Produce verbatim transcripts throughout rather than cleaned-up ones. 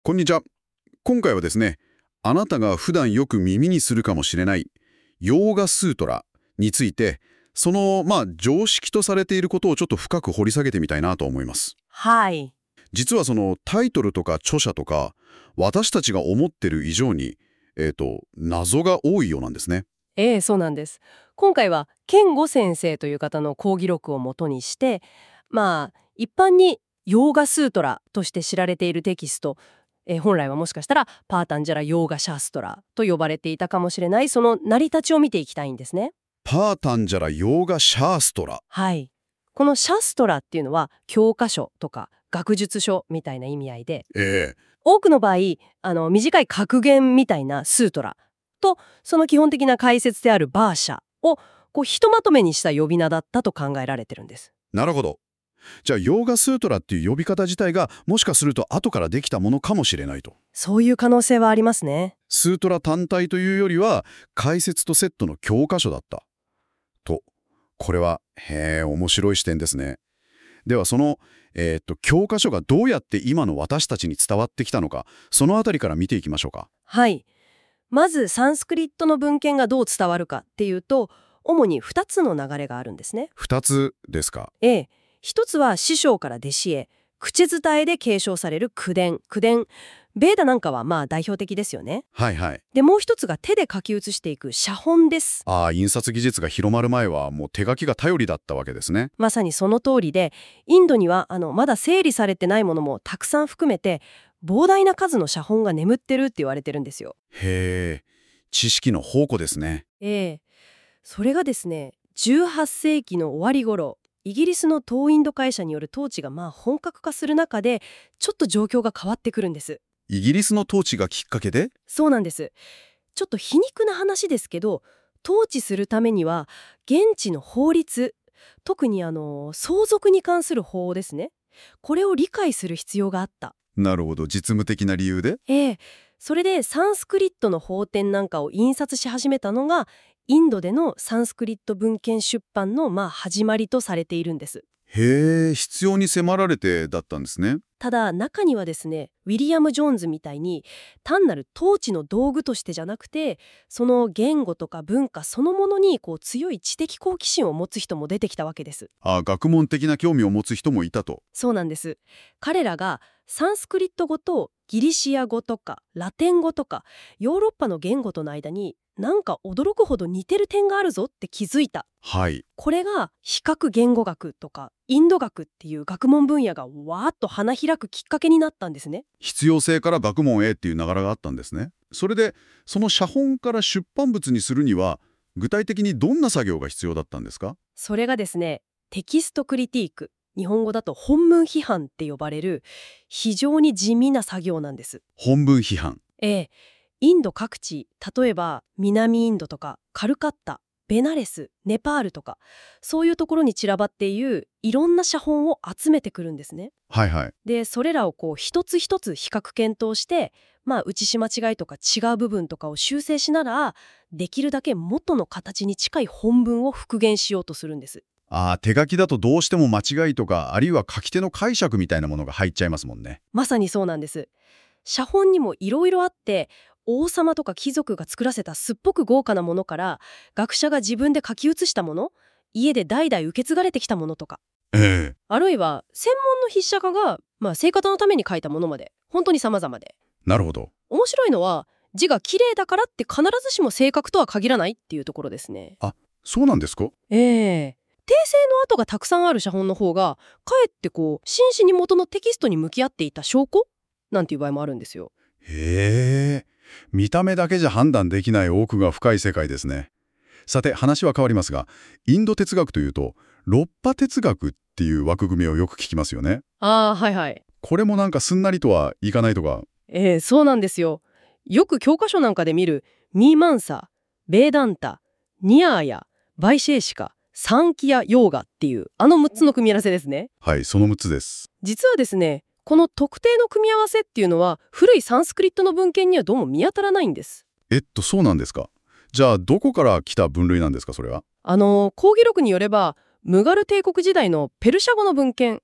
こんにちは。今回はですね、あなたが普段よく耳にするかもしれないヨーガスートラについて、その、まあ、常識とされていることをちょっと深く掘り下げてみたいなと思います。 はい。 実はそのタイトルとか著者とか、私たちが思ってる以上に、えっと、謎が多いようなんですね。 ええ、そうなんです。今回は健吾先生という方の講義録をもとにして、まあ、一般にヨーガスートラとして知られているテキスト、えー本来はもしかしたらパータンジャラヨーガシャストラと呼ばれていたかもしれない、その成り立ちを見ていきたいんですね。 パータンジャラヨーガシャーストラ。 はい。このシャストラっていうのは教科書とか学術書みたいな意味合いで、 ええ多くの場合、あの短い格言みたいなスートラと、その基本的な解説であるバーシャをこうひとまとめにした呼び名だったと考えられてるんです。 なるほど。じゃあ、ヨーガスートラっていう呼び方自体が、もしかすると後からできたものかもしれないと。 そういう可能性はありますね。 スートラ単体というよりは、解説とセットの教科書だった。と、これは、へえ、面白い視点ですね。では、その、えーっと、教科書がどうやって今の私たちに伝わってきたのか、そのあたりから見ていきましょうか。 はい。まずサンスクリットの文献がどう伝わるかっていうと、主にふたつの流れがあるんですね。 二つですか。 ええ。一つは師匠から弟子へ、口伝えで継承される口伝、口伝。ベーダなんかはまあ代表的ですよね。 はいはい。 で、もう一つが手で書き写していく写本です。 ああ、印刷技術が広まる前は、もう手書きが頼りだったわけですね。 まさにその通りで、インドにはあのまだ整理されてないものもたくさん含めて、膨大な数の写本が眠ってるって言われてるんですよ。 へえ、知識の宝庫ですね。 ええ。それがですね、じゅうはっせいきの終わり頃、イギリスの東インド会社による統治がまあ本格化する中で、ちょっと状況が変わってくるんです。 イギリスの統治がきっかけで。 そうなんです。ちょっと皮肉な話ですけど、統治するためには現地の法律、特にあの相続に関する法ですね、これを理解する必要があった。 なるほど、実務的な理由で。 ええ。それでサンスクリットの法典なんかを印刷し始めたのが、インドでのサンスクリット文献出版のまあ始まりとされているんです。 へえ、必要に迫られてだったんですね。 ただ中にはですね、ウィリアム・ジョーンズみたいに単なる統治の道具としてじゃなくて、その言語とか文化そのものにこう強い知的好奇心を持つ人も出てきたわけです。 ああ、学問的な興味を持つ人もいたと。 そうなんです。彼らがサンスクリット語とギリシア語とかラテン語とかヨーロッパの言語との間になんか驚くほど似てる点があるぞって気づいた。 はい。 これが比較言語学とかインド学っていう学問分野がわーっと花開くきっかけになったんですね。 必要性から学問へっていう流れがあったんですね。それで、その写本から出版物にするには、具体的にどんな作業が必要だったんですか？ それがですね、テキストクリティーク、日本語だと本文批判って呼ばれる非常に地味な作業なんです。 本文批判。 ええ、インド各地、例えば南インドとかカルカッタ、ベナレス、ネパールとか、そういうところに散らばっているいろんな写本を集めてくるんですね。 はいはい。 で、それらをこう一つ一つ比較検討して、まあ写し間違いとか違う部分とかを修正しながら、できるだけ元の形に近い本文を復元しようとするんです。 ああ、手書きだとどうしても間違いとか、あるいは書き手の解釈みたいなものが入っちゃいますもんね。 まさにそうなんです。写本にもいろいろあって、王様とか貴族が作らせたすっぽく豪華なものから、学者が自分で書き写したもの、家で代々受け継がれてきたものとか、 ええ。 あるいは専門の筆者家が、まあ、生活のために書いたものまで、本当に様々で。 なるほど。 面白いのは、字が綺麗だからって必ずしも正確とは限らないっていうところですね。 あ、そうなんですか？ ええ、訂正の跡がたくさんある写本の方が、かえってこう真摯に元のテキストに向き合っていた証拠なんていう場合もあるんですよ。 へえ。見た目だけじゃ判断できない奥が深い世界ですね。さて、話は変わりますが、インド哲学というと、六波哲学っていう枠組みをよく聞きますよね。 ああ、はいはい。 これもなんかすんなりとはいかないとか。 ええ、そうなんですよ。よく教科書なんかで見るミーマンサ、ベーダンタ、ニアーヤ、バイシェーシカ、サンキヤ、ヨーガっていうあのむっつの組み合わせですね。 はい、そのむっつです。 実はですね、この特定の組み合わせっていうのは古いサンスクリットの文献にはどうも見当たらないんです。 えっと、そうなんですか。じゃあ、どこから来た分類なんですか、それは。 あの講義録によればムガル帝国時代のペルシャ語の文献、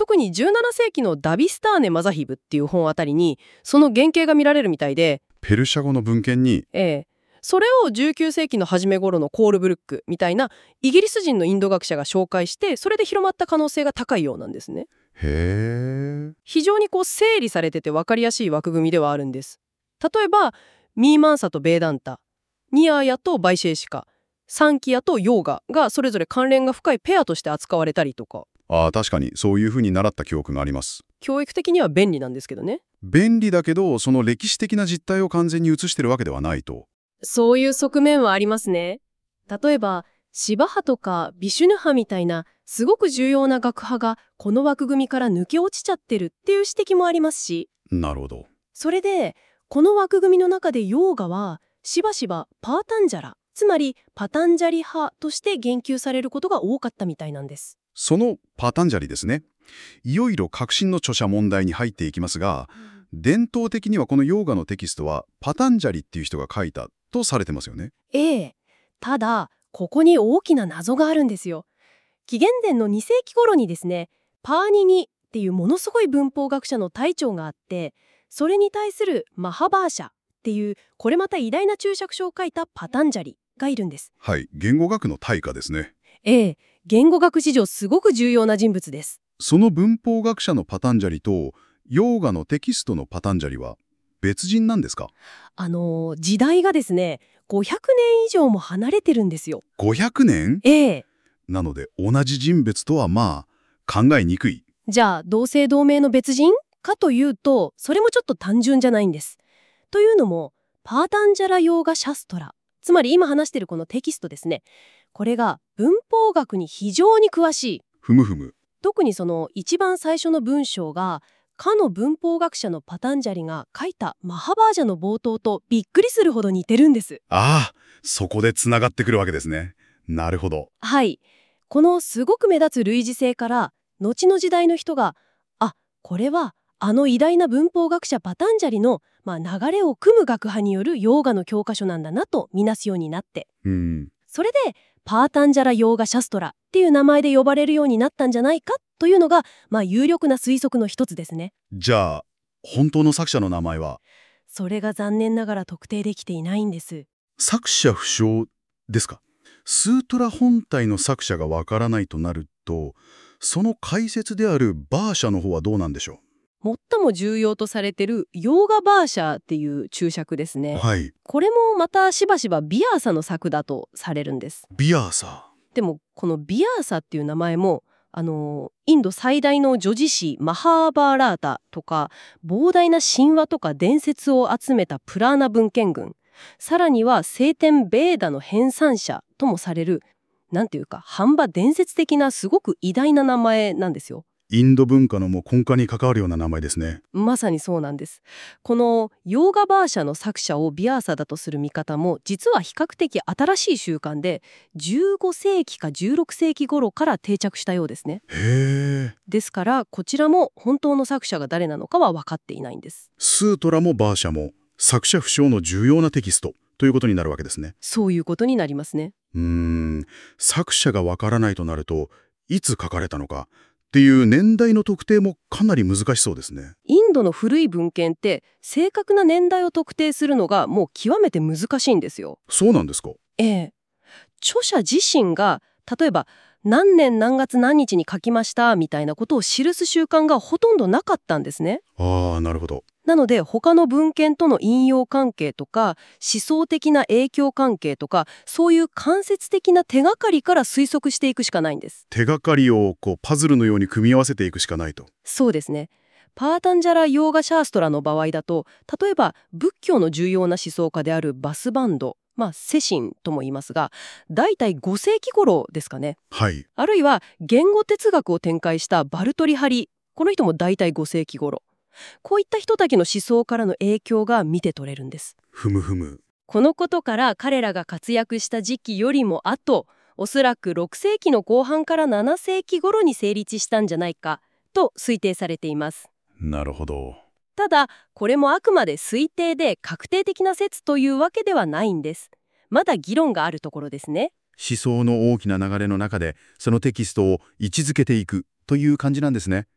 特にじゅうななせいきのダビスターネ・マザヒブっていう本あたりにその原型が見られるみたいで、 ペルシャ語の文献に。 ええ、それをじゅうきゅうせいきの初め頃のコールブルックみたいなイギリス人のインド学者が紹介して、それで広まった可能性が高いようなんですね。 へえ。 非常にこう整理されてて分かりやすい枠組みではあるんです。例えばミーマンサとベーダンタ、ニアーヤとバイシェーシカ、サンキヤとヨーガがそれぞれ関連が深いペアとして扱われたりとか。 ああ、確かにそういうふうに習った記憶があります。 教育的には便利なんですけどね。 便利だけど、その歴史的な実態を完全に映してるわけではないと。 そういう側面はありますね。例えばシバ派とかビシュヌ派みたいなすごく重要な学派がこの枠組みから抜け落ちちゃってるっていう指摘もありますし。 なるほど。 それでこの枠組みの中でヨーガはしばしばパータンジャラ、つまりパタンジャリ派として言及されることが多かったみたいなんです。 そのパタンジャリですね。いろいろ革新の著者問題に入っていきますが、うん、伝統的にはこのヨーガのテキストはパタンジャリっていう人が書いたとされてますよね。 ええ。ただここに大きな謎があるんですよ。紀元前のにせいき頃にですね、パーニニっていうものすごい文法学者の隊長があって、それに対するマハバーシャっていうこれまた偉大な注釈書を書いたパタンジャリがいるんです。 はい、言語学の大家ですね。 ええ、言語学史上すごく重要な人物です。 その文法学者のパタンジャリとヨーガのテキストのパタンジャリは別人なんですか？ あの時代がですね、ごひゃくねん以上も離れてるんですよ。 ごひゃくねん？ ええ。 なので同じ人物とはまあ考えにくい。 じゃあ同姓同名の別人かというと、それもちょっと単純じゃないんです。というのもパータンジャラヨーガシャストラ、つまり今話しているこのテキストですね、これが文法学に非常に詳しい。 ふむふむ。 特にその一番最初の文章がかの文法学者のパタンジャリが書いたマハバージャの冒頭とびっくりするほど似てるんです。 ああ、そこでつながってくるわけですね。なるほど。 はい。このすごく目立つ類似性から後の時代の人が、あ、これはあの偉大な文法学者パタンジャリの、まあ、流れを組む学派によるヨーガの教科書なんだなとみなすようになって、 うん、 それでパータンジャラヨーガシャストラっていう名前で呼ばれるようになったんじゃないかというのが、まあ、有力な推測の一つですね。 じゃあ本当の作者の名前は？ それが残念ながら特定できていないんです。 作者不詳ですか？スートラ本体の作者がわからないとなると、その解説であるバーシャの方はどうなんでしょう？最も重要とされているヨーガバーシャっていう注釈ですね。 はい。 これもまたしばしばビアーサの作だとされるんです。 ビアーサ。 でもこのビアーサっていう名前もあのインド最大の叙事詩マハーバーラータとか膨大な神話とか伝説を集めたプラーナ文献群、さらには聖典ベーダの編纂者ともされる、なんていうか半ば伝説的なすごく偉大な名前なんですよ。 インド文化のも根幹に関わるような名前ですね。 まさにそうなんです。このヨーガバーシャの作者をビアーサだとする見方も実は比較的新しい習慣でじゅうごせいきかじゅうろくせいき頃から定着したようですね。 へえ。 ですからこちらも本当の作者が誰なのかは分かっていないんです。 スートラもバーシャも作者不詳の重要なテキストということになるわけですね。 そういうことになりますね。 うーん、作者がわからないとなるといつ書かれたのかっていう年代の特定もかなり難しそうですね。 インドの古い文献って正確な年代を特定するのがもう極めて難しいんですよ。 そうなんですか？ ええ。著者自身が例えば何年何月何日に書きましたみたいなことを記す習慣がほとんどなかったんですね。 ああ、なるほど。 なので他の文献との引用関係とか思想的な影響関係とかそういう間接的な手がかりから推測していくしかないんです。 手がかりをこうパズルのように組み合わせていくしかないと。 そうですね。パータンジャラ・ヨーガ・シャーストラの場合だと、例えば仏教の重要な思想家であるバスバンド、まあ世親とも言いますが、だいたいごせいき頃ですかね。 はい。 あるいは言語哲学を展開したバルトリハリ、この人もだいたいごせいき頃。こういった人たちの思想からの影響が見て取れるんです。 ふむふむ。 このことから彼らが活躍した時期よりも後、おそらくろくせいきの後半からななせいき頃に成立したんじゃないかと推定されています。 なるほど。 ただこれもあくまで推定で確定的な説というわけではないんです。まだ議論があるところですね。 思想の大きな流れの中でそのテキストを位置づけていくという感じなんですね。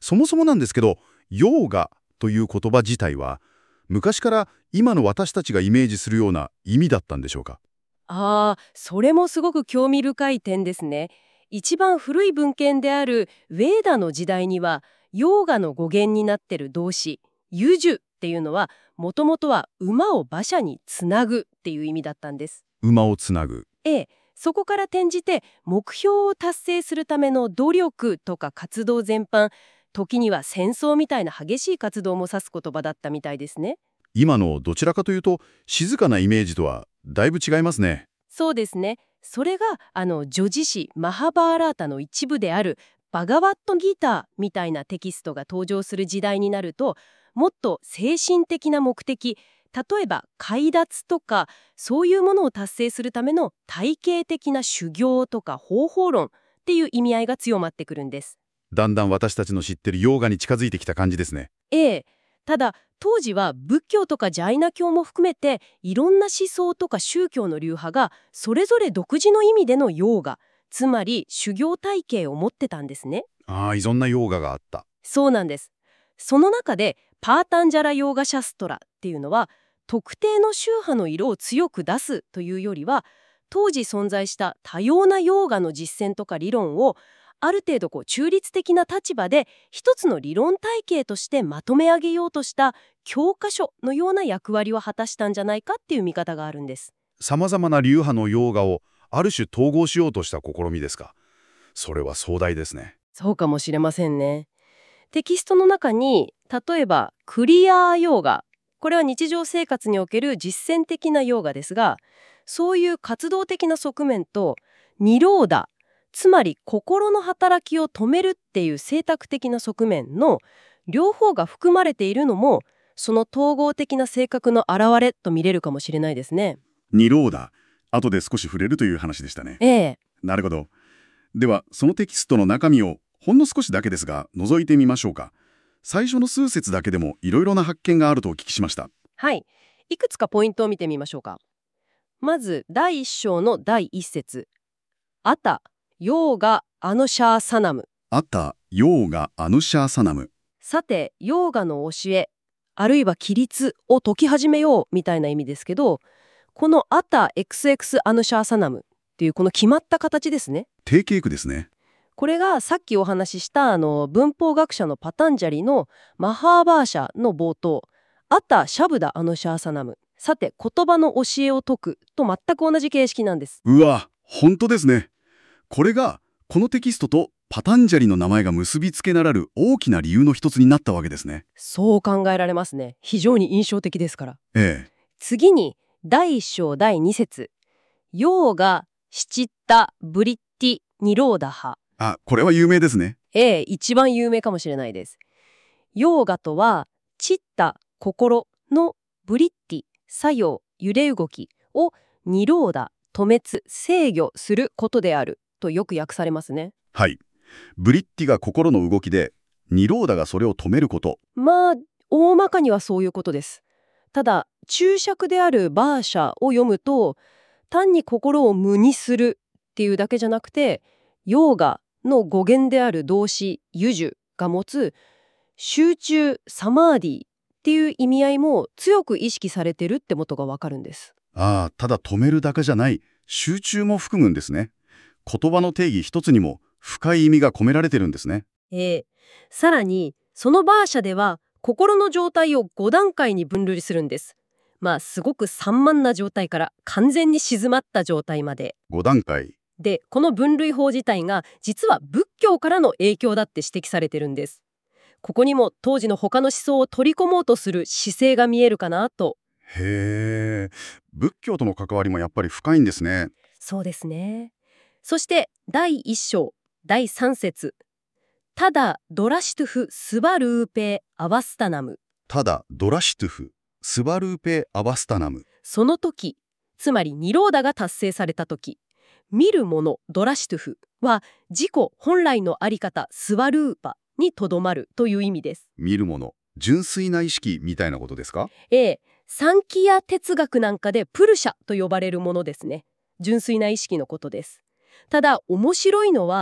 そもそもなんですけど、ヨーガという言葉自体は、昔から今の私たちがイメージするような意味だったんでしょうか？ ああ、それもすごく興味深い点ですね。一番古い文献であるウェーダの時代には、ヨーガの語源になってる動詞、ユジュっていうのは、もともとは馬を馬車につなぐっていう意味だったんです。 馬をつなぐ。 ええ、そこから転じて目標を達成するための努力とか活動全般、時には戦争みたいな激しい活動も指す言葉だったみたいですね。 今のどちらかというと、静かなイメージとはだいぶ違いますね。 そうですね。それがあの叙事詩マハバーラータの一部であるバガワットギターみたいなテキストが登場する時代になると、もっと精神的な目的、例えば快脱とかそういうものを達成するための体系的な修行とか方法論っていう意味合いが強まってくるんです。 だんだん私たちの知ってるヨーガに近づいてきた感じですね。 ええ、ただ当時は仏教とかジャイナ教も含めていろんな思想とか宗教の流派がそれぞれ独自の意味でのヨーガ、つまり修行体系を持ってたんですね。 ああ、いろんなヨーガがあった。 そうなんです。その中でパータンジャラヨーガシャストラっていうのは、特定の宗派の色を強く出すというよりは、当時存在した多様なヨーガの実践とか理論をある程度こう中立的な立場で一つの理論体系としてまとめ上げようとした教科書のような役割を果たしたんじゃないかっていう見方があるんです。 様々な流派のヨーガをある種統合しようとした試みですか。それは壮大ですね。 そうかもしれませんね。テキストの中に例えばクリアーヨーガ、これは日常生活における実践的なヨーガですが、そういう活動的な側面とニローダ、つまり心の働きを止めるっていう選択的な側面の両方が含まれているのも、その統合的な性格の表れと見れるかもしれないですね。 ニローダ、後で少し触れるという話でしたね。 ええ、 なるほど。では、そのテキストの中身をほんの少しだけですが覗いてみましょうか。最初の数節だけでもいろいろな発見があるとお聞きしました。 はい。いくつかポイントを見てみましょうか。まずだいいっ章のだいいっ節。アタ、ヨーガ、アヌシャーサナム。 アタ、ヨーガ、アヌシャーサナム。 さて、ヨーガの教え、あるいは規律を解き始めようみたいな意味ですけど、このアタ エックスエックス アヌシャーサナムっていうこの決まった形ですね。 定型句ですね。 これがさっきお話ししたあの文法学者のパタンジャリのマハーバーシャの冒頭、アタシャブダアヌシャーサナム。さて、言葉の教えを解くと全く同じ形式なんです。 うわ、本当ですね。これがこのテキストとパタンジャリの名前が結びつけならる大きな理由の一つになったわけですね。 そう考えられますね。非常に印象的ですから。 ええ。 次にだいいっ章だいに節。ヨーガ、シチッタ、ブリッティ、ニローダハ。 あ、これは有名ですね。 ええ、一番有名かもしれないです。ヨーガとは、チッタ、心のブリッティ、作用、揺れ動きをニローダ、止滅、制御することであるとよく訳されますね。 はい。ブリッティが心の動きで、ニローダがそれを止めること。 まあ、大まかにはそういうことです。ただ、注釈であるバーシャを読むと、単に心を無にするっていうだけじゃなくて、ヨーガの語源である動詞ユジュが持つ集中サマーディっていう意味合いも強く意識されてるってことがわかるんです。 ああ、ただ止めるだけじゃない、集中も含むんですね。言葉の定義一つにも深い意味が込められてるんですね。 ええ、さらにそのバーシャでは心の状態をご段階に分類するんです。まあすごく散漫な状態から完全に静まった状態まで。 ご段階。 で、この分類法自体が実は仏教からの影響だって指摘されてるんです。ここにも当時の他の思想を取り込もうとする姿勢が見えるかなと。 へえ、仏教との関わりもやっぱり深いんですね。 そうですね。そしてだいいっ章だいさん節。ただドラシトゥフスバルーペアバスタナム。 ただドラシトゥフスバルーペアバスタナム。 その時、つまりニローダが達成された時、見るものドラシトゥフは自己本来のあり方スワルーパにとどまるという意味です。 見るもの、純粋な意識みたいなことですか？ ええ、サンキヤ哲学なんかでプルシャと呼ばれるものですね。純粋な意識のことです。ただ面白いのは、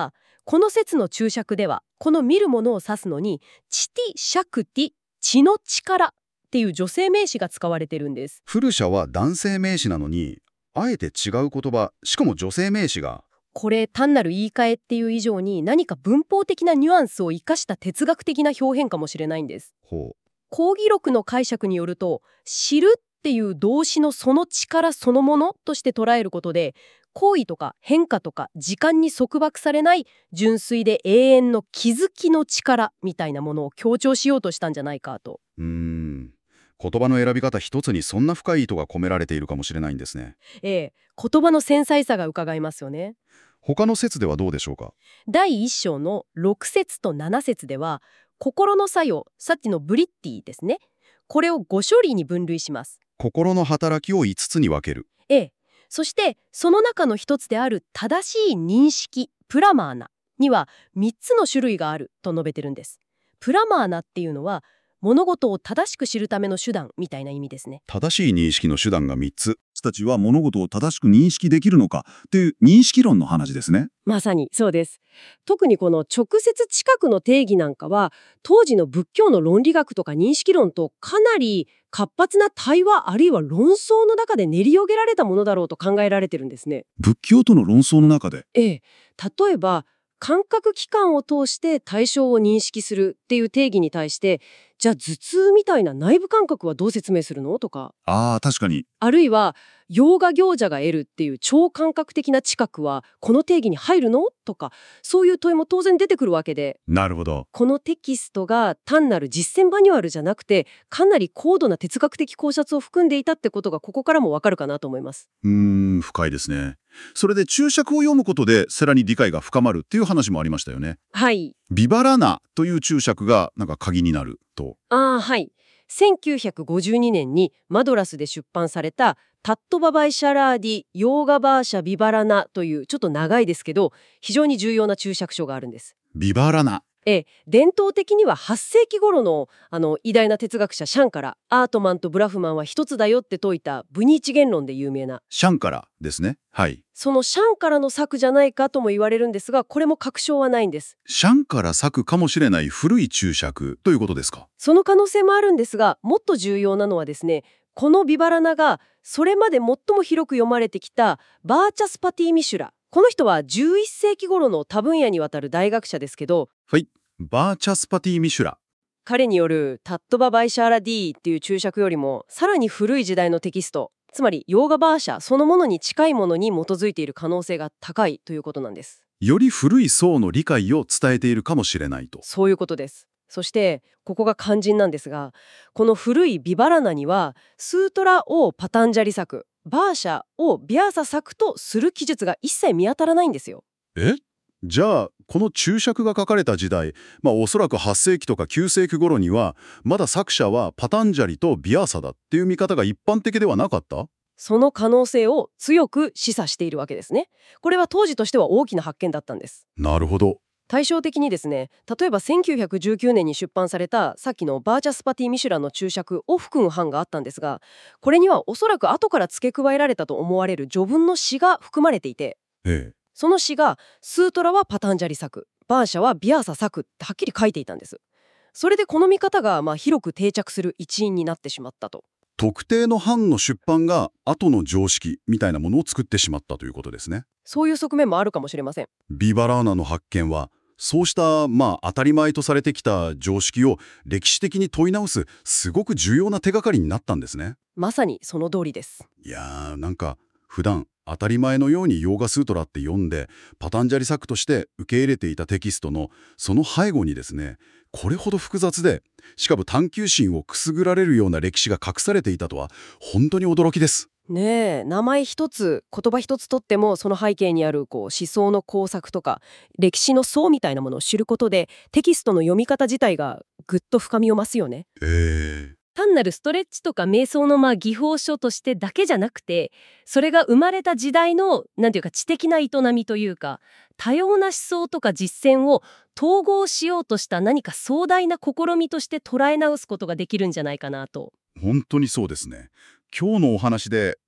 この説の注釈では、この見るものを指すのに、チティ・シャクティ、血の力っていう女性名詞が使われてるんです。 プルシャは男性名詞なのに、あえて違う言葉、しかも女性名詞が。 これ単なる言い換えっていう以上に何か文法的なニュアンスを生かした哲学的な表現かもしれないんです。 ほう。 講義録の解釈によると、知るっていう動詞のその力そのものとして捉えることで、行為とか変化とか時間に束縛されない純粋で永遠の気づきの力みたいなものを強調しようとしたんじゃないかと。 うーん。言葉の選び方一つにそんな深い意図が込められているかもしれないんですね。 ええ、言葉の繊細さが伺えますよね。 他の説ではどうでしょうか？ だいいっ章のろく節となな節では、心の作用、さっきのブリッティですね。これをご種類に分類します。 心の働きをいつつに分ける。 ええ。そしてその中の一つである正しい認識、プラマーナにはみっつの種類があると述べてるんです。プラマーナっていうのは物事を正しく知るための手段みたいな意味ですね。 正しい認識の手段がみっつ。 私たちは物事を正しく認識できるのかという認識論の話ですね。 まさにそうです。特にこの直接知覚の定義なんかは、当時の仏教の論理学とか認識論とかなり活発な対話あるいは論争の中で練り上げられたものだろうと考えられてるんですね。 仏教との論争の中で。 ええ、例えば感覚器官を通して対象を認識するっていう定義に対して、じゃあ頭痛みたいな内部感覚はどう説明するのとか、 ああ、確かに。 あるいはヨーガ行者が得るっていう超感覚的な知覚はこの定義に入るのとか、そういう問いも当然出てくるわけで、 なるほど。 このテキストが単なる実践マニュアルじゃなくて、かなり高度な哲学的考察を含んでいたってことがここからもわかるかなと思います。 うーん、深いですね。それで注釈を読むことでさらに理解が深まるっていう話もありましたよね。 はい。 ビバラナという注釈がなんか鍵になると。 ああ、はい。せんきゅうひゃくごじゅうにねんにマドラスで出版されたタットババイシャラーディ・ヨーガバーシャ・ビバラナというちょっと長いですけど非常に重要な注釈書があるんです。 ビバラナ。 ええ、伝統的にははっ世紀頃のあの偉大な哲学者シャンからアートマンとブラフマンは一つだよって説いたブニーチ言論で有名な、 シャンカラですね。はい。 そのシャンからの作じゃないかとも言われるんですが、これも確証はないんです。 シャンから作かもしれない古い注釈ということですか？ その可能性もあるんですが、もっと重要なのはですね、このビバラナがそれまで最も広く読まれてきたバーチャスパティ・ミシュラ、この人はじゅういっ世紀頃の多分野にわたる大学者ですけど、 はい。バーチャスパティ・ミシュラ。 彼によるタットバ・バイシャーラ・ディーっていう注釈よりもさらに古い時代のテキスト、つまりヨーガバーシャそのものに近いものに基づいている可能性が高いということなんです。 より古い層の理解を伝えているかもしれないと。 そういうことです。そしてここが肝心なんですが、この古いビバラナにはスートラをパタンジャリ作、バーシャをビャーサ作とする記述が一切見当たらないんですよ。 え？じゃあこの注釈が書かれた時代、まあおそらくはっ世紀とかきゅう世紀頃にはまだ作者はパタンジャリとビアーサだっていう見方が一般的ではなかった？ その可能性を強く示唆しているわけですね。これは当時としては大きな発見だったんです。 なるほど。 対照的にですね、例えばせんきゅうひゃくじゅうきゅうねんに出版されたさっきのバーチャスパティ・ミシュラの注釈を含む版があったんですが、これにはおそらく後から付け加えられたと思われる序文の詩が含まれていて、 ええ。 その詩がスートラはパタンジャリ作、バーシャはビアーサ作ってはっきり書いていたんです。それでこの見方がまあ広く定着する一因になってしまったと。 特定の版の出版が後の常識みたいなものを作ってしまったということですね。 そういう側面もあるかもしれません。 ビバラーナの発見はそうしたまあ当たり前とされてきた常識を歴史的に問い直すすごく重要な手がかりになったんですね。 まさにその通りです。 いやーなんか普段当たり前のようにヨーガスートラって読んでパタンジャリ作として受け入れていたテキストのその背後にですね、これほど複雑でしかも探求心をくすぐられるような歴史が隠されていたとは本当に驚きです。 ねえ、名前一つ言葉一つとってもその背景にあるこう思想の工作とか歴史の層みたいなものを知ることでテキストの読み方自体がぐっと深みを増すよね。 えー単なるストレッチとか瞑想のまあ技法書としてだけじゃなくて、それが生まれた時代のなんていうか知的な営みというか多様な思想とか実践を統合しようとした何か壮大な試みとして捉え直すことができるんじゃないかなと。 本当にそうですね。今日のお話で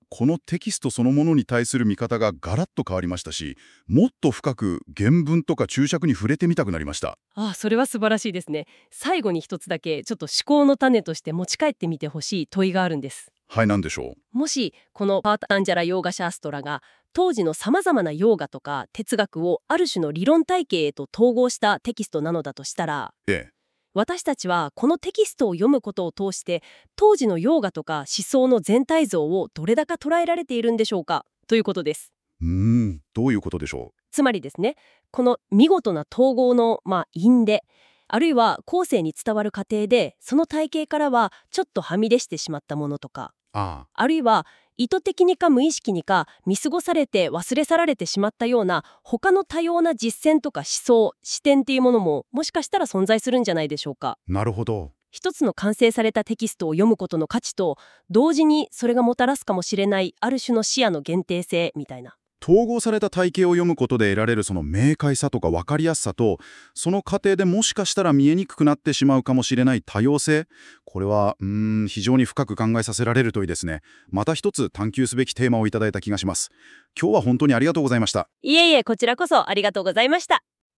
このテキストそのものに対する見方がガラッと変わりましたし、もっと深く原文とか注釈に触れてみたくなりました。 ああ、それは素晴らしいですね。最後に一つだけちょっと思考の種として持ち帰ってみてほしい問いがあるんです。 はい、なんでしょう。 もしこのパータンジャラヨーガシャーストラが当時のさまざまなヨーガとか哲学をある種の理論体系へと統合したテキストなのだとしたら、 ええ。 私たちはこのテキストを読むことを通して当時のヨーガとか思想の全体像をどれだけ捉えられているんでしょうかということです。 うーん、どういうことでしょつまりですね、この見事な統合の、まあ、因であるいは後世に伝わる過程でその体系からはちょっとはみ出してしまったものとか、 う。ああ。 あるいは意図的にか無意識にか見過ごされて忘れ去られてしまったような他の多様な実践とか思想視点っていうものももしかしたら存在するんじゃないでしょうか。 なるほど。 一つの完成されたテキストを読むことの価値と同時にそれがもたらすかもしれないある種の視野の限定性みたいな。 統合された体系を読むことで得られるその明快さとか分かりやすさと、その過程でもしかしたら見えにくくなってしまうかもしれない多様性、これはうーん非常に深く考えさせられるといいですね。また一つ探求すべきテーマをいただいた気がします。今日は本当にありがとうございました。 いえいえ、こちらこそありがとうございました。